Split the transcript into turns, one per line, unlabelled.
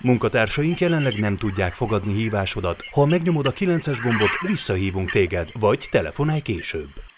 Munkatársaink jelenleg nem tudják fogadni hívásodat. Ha megnyomod a 9-es gombot, visszahívunk téged, vagy telefonálj később.